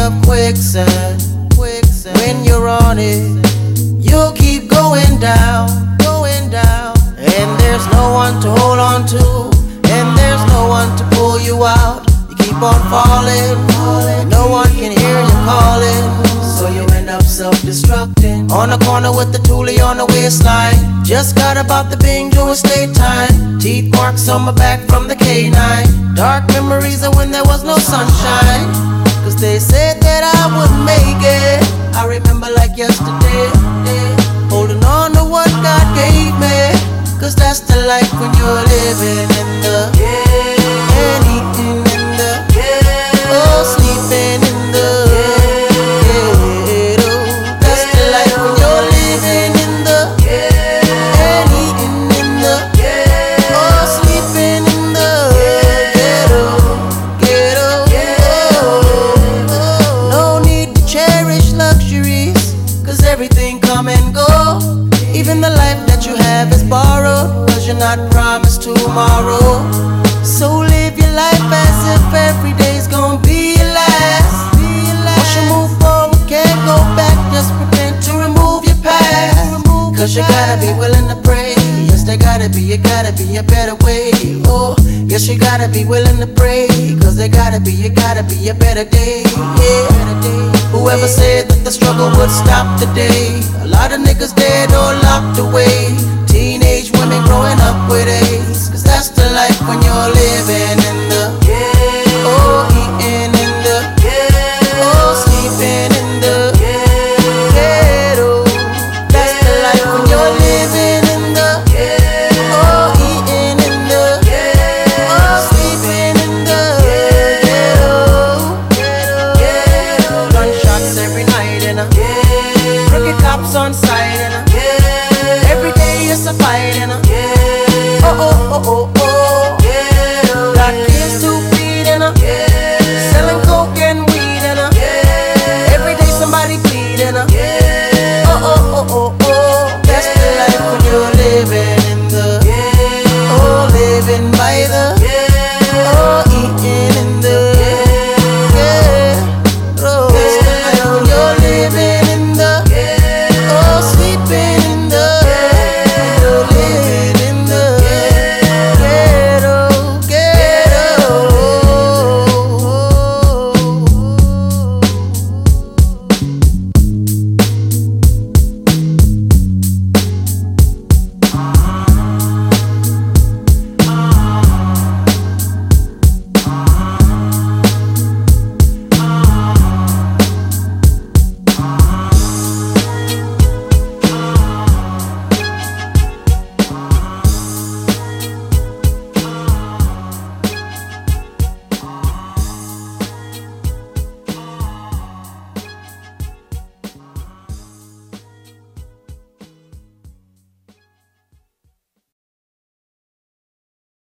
of quicksand. When you're on it, you'll keep going down. And there's no one to hold on to, and there's no one to pull you out. You keep on falling, no one can hear you calling, so you end up self-destructing. On the corner with the toolie on the waistline, just got about the Bing doing state time. Teeth marks on my back from the K9. Dark memories of when there was no sunshine, cause they said that I wouldn't make it. I remember like yesterday, holding on to what God gave me, cause that's the life when you're living in the and eating in the sleeping in the ghetto. That's the life when you're living in the and eating in the sleeping in the ghetto. No need to cherish luxuries, cause everything come and go. Even the life that you have is borrowed, cause you're not promised tomorrow. So live your life as if every day's gonna be your last. Once you move forward, can't go back, just pretend to remove your past. Cause you gotta be willing to pray. Yes, there gotta be a better way. Oh, yes, you gotta be willing to pray, cause there gotta be a better day. Yeah. Whoever said that the struggle would stop today, a lot of niggas dead or locked away. Teenage women growing up with AIDS, cause that's the life when you're living in